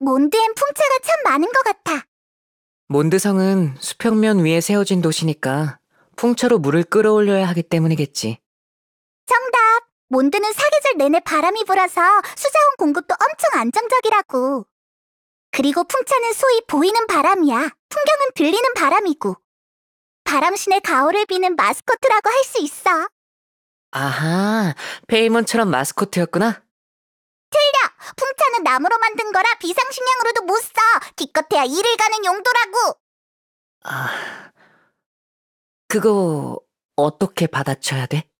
몬드엔 풍차가 참 많은 것 같아. 몬드성은 수평면 위에 세워진 도시니까 풍차로 물을 끌어올려야 하기 때문이겠지. 정답! 몬드는 사계절 내내 바람이 불어서 수자원 공급도 엄청 안정적이라고. 그리고 풍차는 소위 보이는 바람이야. 풍경은 들리는 바람이고. 바람신의 가호를 비는 마스코트라고 할 수 있어. 아하, 페이몬처럼 마스코트였구나. 풍차는 나무로 만든 거라 비상식량으로도 못 써. 기껏해야 일을 가는 용도라고. 아, 그거 어떻게 받아쳐야 돼?